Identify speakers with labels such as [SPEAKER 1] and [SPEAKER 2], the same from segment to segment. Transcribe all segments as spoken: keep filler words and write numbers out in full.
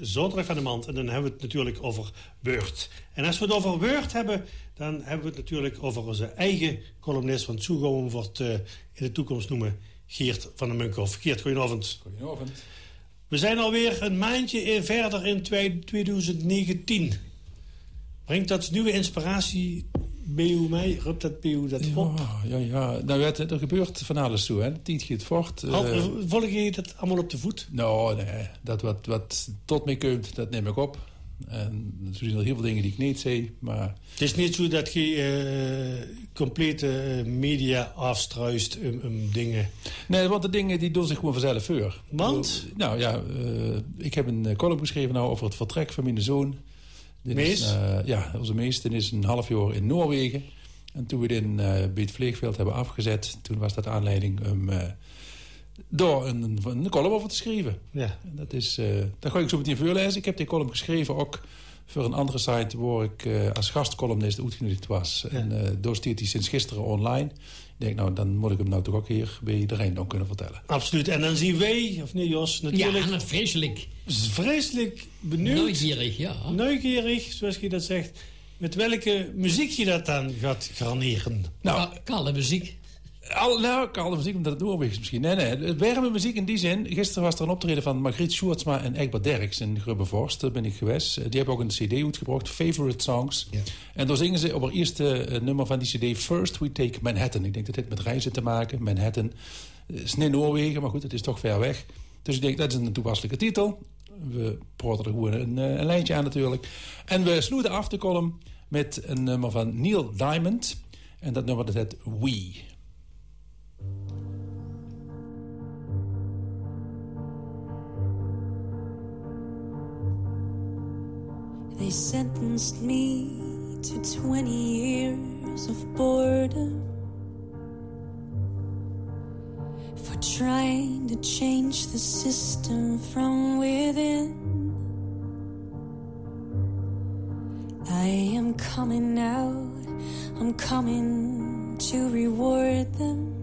[SPEAKER 1] Zaterdag van de Maand. En dan hebben we het natuurlijk over Word. En als we het over Word hebben, dan hebben we het natuurlijk over onze eigen columnist. Want zo gaan we hem wordt, uh, in de toekomst noemen, Geert van den Munkhoff. Geert, goedenavond.
[SPEAKER 2] Goedenavond.
[SPEAKER 1] We zijn alweer een maandje verder in twintig negentien. Brengt dat nieuwe inspiratie bij u mee? Rupt dat bij u dat op?
[SPEAKER 2] Ja, ja, ja. Nou, het, er gebeurt van alles toe, hè. Tijd gaat voort.
[SPEAKER 1] Uh, Volg je dat allemaal op de voet?
[SPEAKER 2] Nou, nee. Dat wat, wat tot mij komt, dat neem ik op. En er zijn er heel veel dingen die ik niet zie, maar...
[SPEAKER 1] Het is niet zo dat je uh, complete media afstruist om um, um, dingen...
[SPEAKER 2] Nee, want de dingen die doen zich gewoon vanzelf voor.
[SPEAKER 1] Want?
[SPEAKER 2] Nou ja, uh, ik heb een column geschreven nou over het vertrek van mijn zoon.
[SPEAKER 1] Mees?
[SPEAKER 2] Is, uh, ja, onze mees. Die is een half jaar in Noorwegen. En toen we dit uh, bij het vliegveld hebben afgezet, toen was dat aanleiding om uh, door een, een column over te schrijven.
[SPEAKER 1] Ja.
[SPEAKER 2] En dat is, uh, daar ga ik zo meteen voorlezen. Ik heb die column geschreven ook voor een andere site waar ik uh, als gastcolumnist uitgenodigd was. Ja. En uh, daar staat hij sinds gisteren online. Ik denk, nou, dan moet ik hem nou toch ook hier bij iedereen dan kunnen vertellen.
[SPEAKER 1] Absoluut. En dan zien wij, of niet Jos, natuurlijk...
[SPEAKER 3] Ja, vreselijk.
[SPEAKER 1] Vreselijk benieuwd.
[SPEAKER 3] Nieuwsgierig, ja.
[SPEAKER 1] Nieuwsgierig, zoals je dat zegt. Met welke muziek je dat dan gaat garneren?
[SPEAKER 3] Nou, kale muziek.
[SPEAKER 2] Al, nou, kale muziek, omdat het Noorwegen is misschien. Nee, nee, warme muziek in die zin. Gisteren was er een optreden van Margriet Sjoerdsma en Egbert Derks in Grubbevorst. Daar ben ik geweest. Die hebben ook een cd uitgebracht, Favorite Songs. Ja. En daar zingen ze op het eerste uh, nummer van die cd First We Take Manhattan. Ik denk dat dit met reizen te maken. Manhattan is niet Noorwegen, maar goed, het is toch ver weg. Dus ik denk, dat is een toepasselijke titel. We praten er gewoon een, een lijntje aan natuurlijk. En we sloegen af de column met een nummer van Neil Diamond. En dat nummer dat heet We.
[SPEAKER 4] They sentenced me to twenty years of boredom for trying to change the system from within. I am coming out, I'm coming to reward them.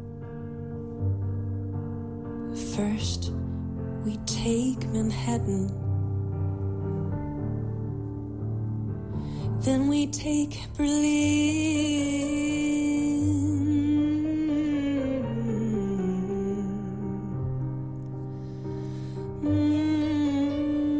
[SPEAKER 4] First, we take Manhattan. Then we take Berlin. Mm.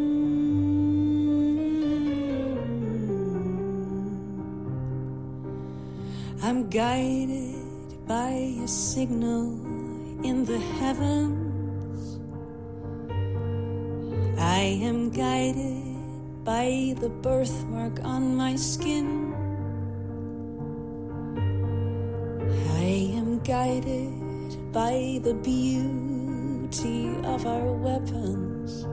[SPEAKER 4] I'm guided by a signal in the heavens. I am guided by the birthmark on my skin. I am guided by the beauty of our weapons.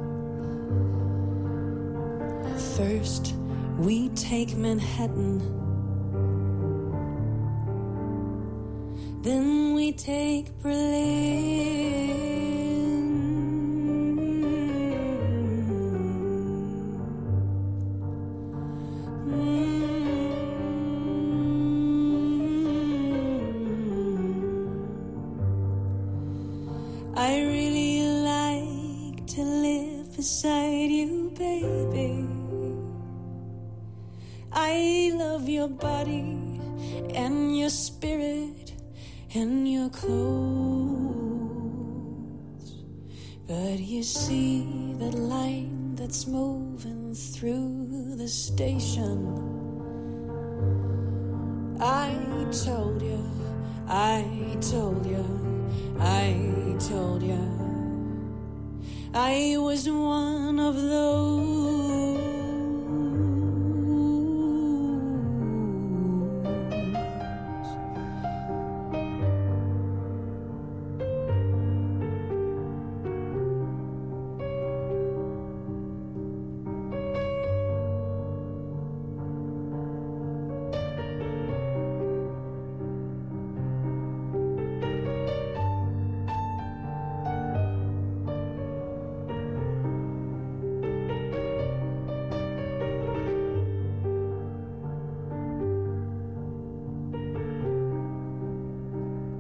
[SPEAKER 4] First, we take Manhattan. Then we take Berlin. I really like to live beside you, baby. I love your body and your spirit and your clothes. But you see that line that's moving through the station. I told you, I told you, I told you I was one of those.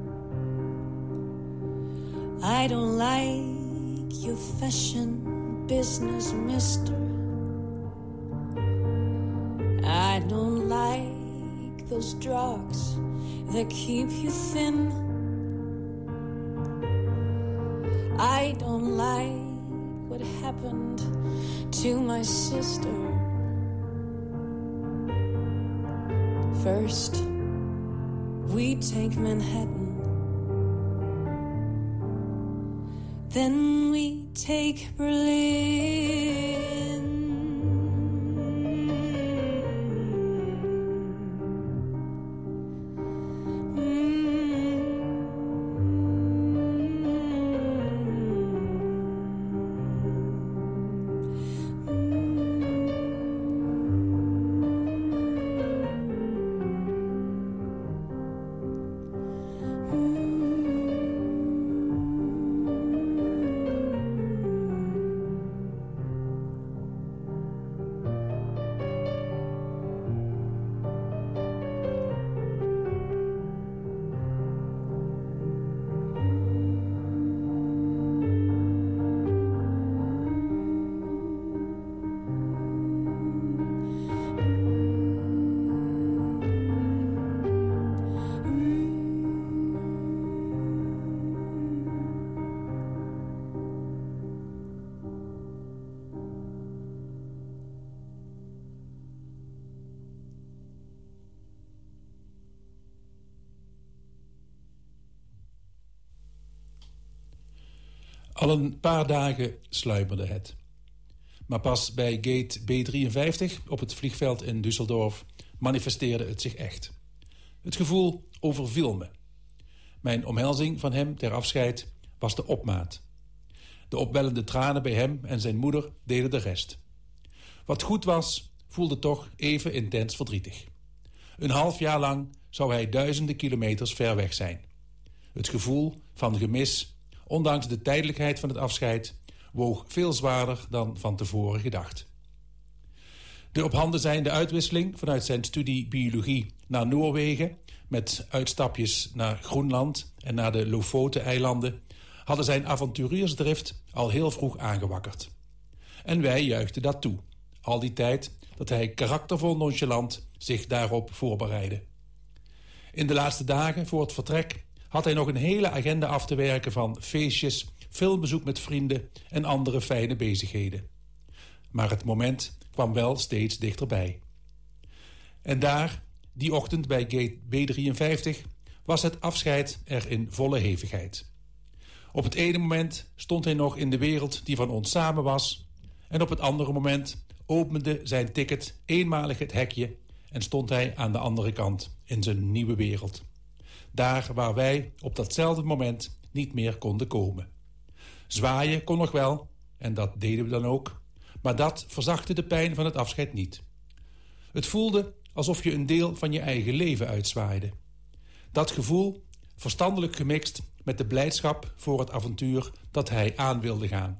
[SPEAKER 4] I don't like your fashion business, mister. I don't like those drugs that keep you thin. I don't like what happened to my sister. First, we take Manhattan. Then we take Berlin.
[SPEAKER 2] Al een paar dagen sluimerde het. Maar pas bij gate B drieënvijftig op het vliegveld in Düsseldorf manifesteerde het zich echt. Het gevoel overviel me. Mijn omhelzing van hem ter afscheid was de opmaat. De opwellende tranen bij hem en zijn moeder deden de rest. Wat goed was, voelde toch even intens verdrietig. Een half jaar lang zou hij duizenden kilometers ver weg zijn. Het gevoel van gemis, ondanks de tijdelijkheid van het afscheid, woog veel zwaarder dan van tevoren gedacht. De op handen zijnde uitwisseling vanuit zijn studie biologie naar Noorwegen, met uitstapjes naar Groenland en naar de Lofoten-eilanden, hadden zijn avonturiersdrift al heel vroeg aangewakkerd. En wij juichten dat toe, al die tijd dat hij karaktervol nonchalant zich daarop voorbereidde. In de laatste dagen voor het vertrek had hij nog een hele agenda af te werken van feestjes, filmbezoek met vrienden en andere fijne bezigheden. Maar het moment kwam wel steeds dichterbij. En daar, die ochtend bij gate B drieënvijftig, was het afscheid er in volle hevigheid. Op het ene moment stond hij nog in de wereld die van ons samen was, en op het andere moment opende zijn ticket eenmalig het hekje en stond hij aan de andere kant in zijn nieuwe wereld. Daar waar wij op datzelfde moment niet meer konden komen. Zwaaien kon nog wel, en dat deden we dan ook, maar dat verzachtte de pijn van het afscheid niet. Het voelde alsof je een deel van je eigen leven uitzwaaide. Dat gevoel, verstandelijk gemixt met de blijdschap voor het avontuur dat hij aan wilde gaan.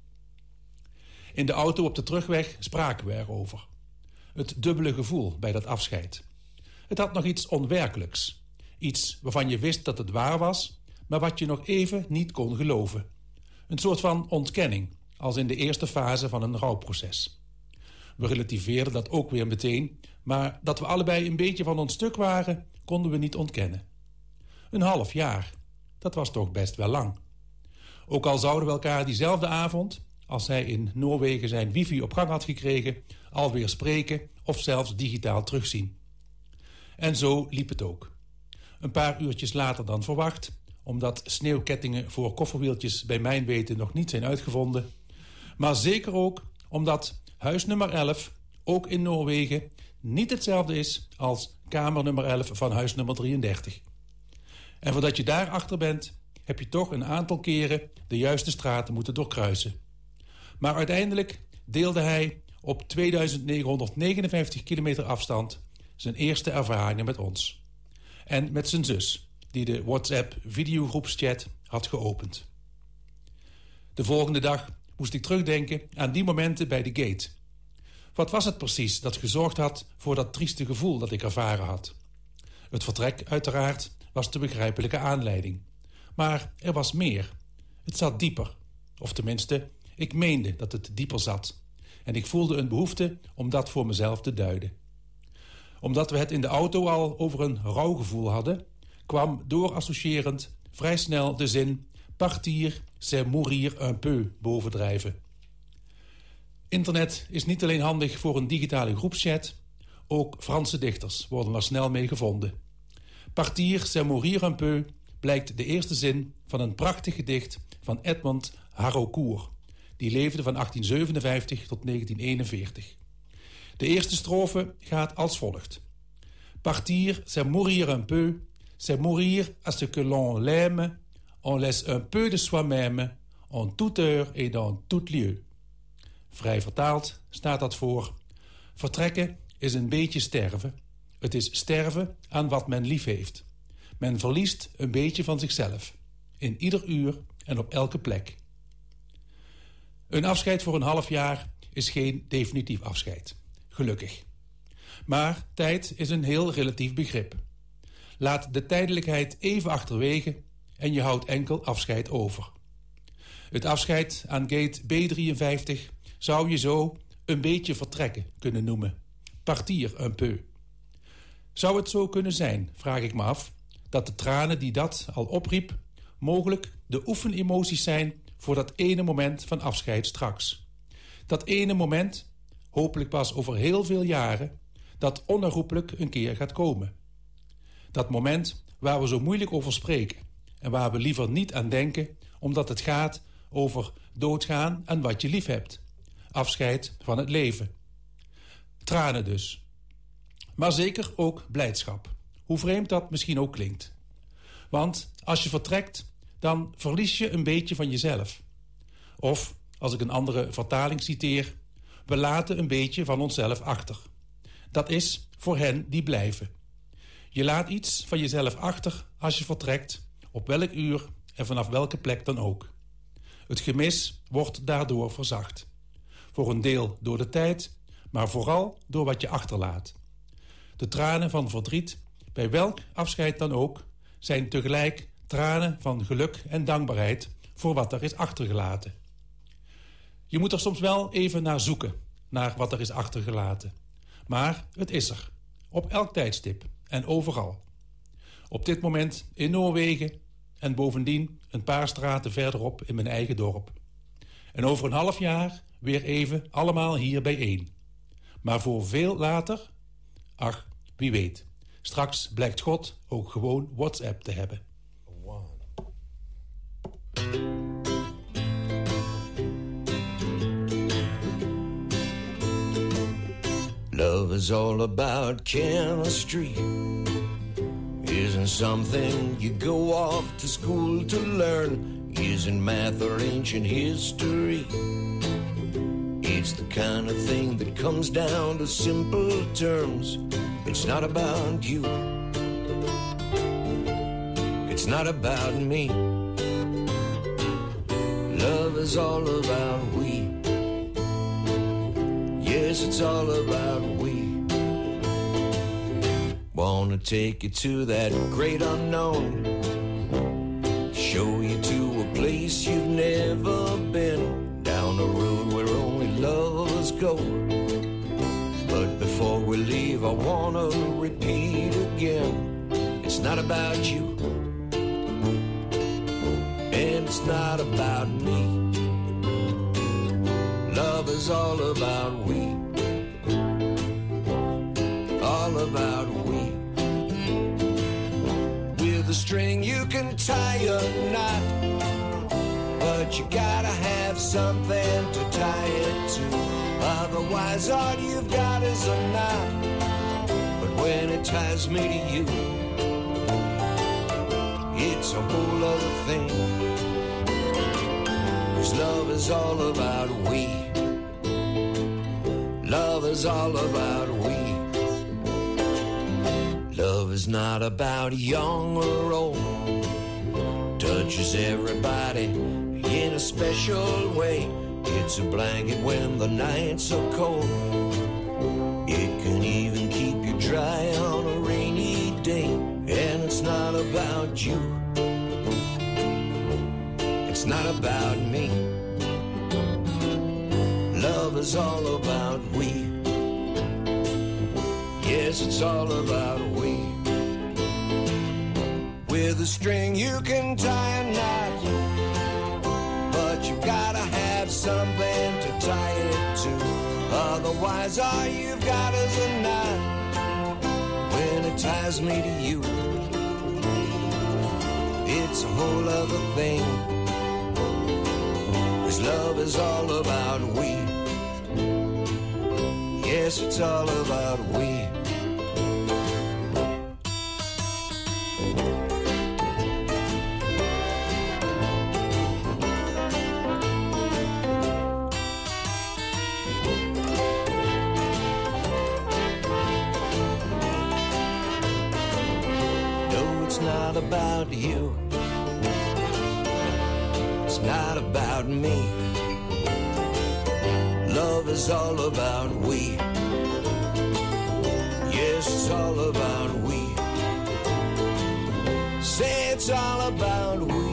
[SPEAKER 2] In de auto op de terugweg spraken we erover. Het dubbele gevoel bij dat afscheid. Het had nog iets onwerkelijks. Iets waarvan je wist dat het waar was, maar wat je nog even niet kon geloven. Een soort van ontkenning, als in de eerste fase van een rouwproces. We relativeerden dat ook weer meteen, maar dat we allebei een beetje van ons stuk waren, konden we niet ontkennen. Een half jaar, dat was toch best wel lang. Ook al zouden we elkaar diezelfde avond, als hij in Noorwegen zijn wifi op gang had gekregen, alweer spreken of zelfs digitaal terugzien. En zo liep het ook. Een paar uurtjes later dan verwacht, omdat sneeuwkettingen voor kofferwieltjes bij mijn weten nog niet zijn uitgevonden, maar zeker ook omdat huis nummer elf, ook in Noorwegen, niet hetzelfde is als kamer nummer elf van huis nummer drieëndertig. En voordat je daarachter bent, heb je toch een aantal keren de juiste straten moeten doorkruisen. Maar uiteindelijk deelde hij op tweeduizend negenhonderdnegenenvijftig kilometer afstand zijn eerste ervaringen met ons. En met zijn zus, die de WhatsApp-videogroepschat had geopend. De volgende dag moest ik terugdenken aan die momenten bij de gate. Wat was het precies dat gezorgd had voor dat trieste gevoel dat ik ervaren had? Het vertrek, uiteraard, was de begrijpelijke aanleiding. Maar er was meer. Het zat dieper. Of tenminste, Ik meende dat het dieper zat. En ik voelde een behoefte om dat voor mezelf te duiden. Omdat we het in de auto al over een rouwgevoel hadden, kwam doorassociërend vrij snel de zin partir, c'est mourir un peu bovendrijven. Internet is niet alleen handig voor een digitale groepschat, ook Franse dichters worden er snel mee gevonden. Partir, c'est mourir un peu blijkt de eerste zin van een prachtig gedicht van Edmond Haraucourt. Die leefde van achttien zevenenvijftig tot negentien eenenveertig. De eerste strofe gaat als volgt. Partir, c'est mourir un peu, c'est mourir à ce que l'on l'aime, on laisse un peu de soi-même, en toute heure et dans tout lieu. Vrij vertaald staat dat voor. Vertrekken is een beetje sterven. Het is sterven aan wat men lief heeft. Men verliest een beetje van zichzelf. In ieder uur en op elke plek. Een afscheid voor een half jaar is geen definitief afscheid. Gelukkig. Maar tijd is een heel relatief begrip. Laat de tijdelijkheid even achterwege en je houdt enkel afscheid over. Het afscheid aan gate B drieënvijftig zou je zo een beetje vertrekken kunnen noemen. Partir un peu. Zou het zo kunnen zijn, vraag ik me af, dat de tranen die dat al opriep mogelijk de oefenemoties zijn voor dat ene moment van afscheid straks. Dat ene moment, hopelijk pas over heel veel jaren, dat onherroepelijk een keer gaat komen. Dat moment waar we zo moeilijk over spreken en waar we liever niet aan denken, omdat het gaat over doodgaan aan wat je lief hebt. Afscheid van het leven. Tranen dus. Maar zeker ook blijdschap. Hoe vreemd dat misschien ook klinkt. Want als je vertrekt, dan verlies je een beetje van jezelf. Of, als ik een andere vertaling citeer, we laten een beetje van onszelf achter. Dat is voor hen die blijven. Je laat iets van jezelf achter als je vertrekt, op welk uur en vanaf welke plek dan ook. Het gemis wordt daardoor verzacht. Voor een deel door de tijd, maar vooral door wat je achterlaat. De tranen van verdriet, bij welk afscheid dan ook, zijn tegelijk tranen van geluk en dankbaarheid voor wat er is achtergelaten. Je moet er soms wel even naar zoeken, naar wat er is achtergelaten. Maar het is er, op elk tijdstip en overal. Op dit moment in Noorwegen en bovendien een paar straten verderop in mijn eigen dorp. En over een half jaar weer even allemaal hier bijeen. Maar voor veel later, ach, wie weet. Straks blijkt God ook gewoon WhatsApp te hebben.
[SPEAKER 5] Love is all about chemistry. Isn't something you go off to school to learn. Isn't math or ancient history. It's the kind of thing that comes down to simple terms. It's not about you. It's not about me. Love is all about we. Yes, it's all about we. Wanna take you to that great unknown. Show you to a place you've never been. Down a road where only lovers go. But before we leave, I wanna repeat again. It's not about you. And it's not about me. Love is all about we. All about we. With a string you can tie a knot, but you gotta have something to tie it to. Otherwise all you've got is a knot. But when it ties me to you, it's a whole other thing. 'Cause love is all about we. Love is all about we. Love is not about young or old. Touches everybody in a special way. It's a blanket when the nights are cold. It can even keep you dry on a rainy day. And it's not about you. It's not about me. is all about we. Yes, it's all about we. With a string you can tie a knot, but you gotta have something to tie it to. Otherwise all you've got is a knot. When it ties me to you, it's a whole other thing. 'Cause love is all about we. Yes, it's all about we. Not about you, it's not about me. Love is all about we. Yes, it's all about we. Say it's all about we.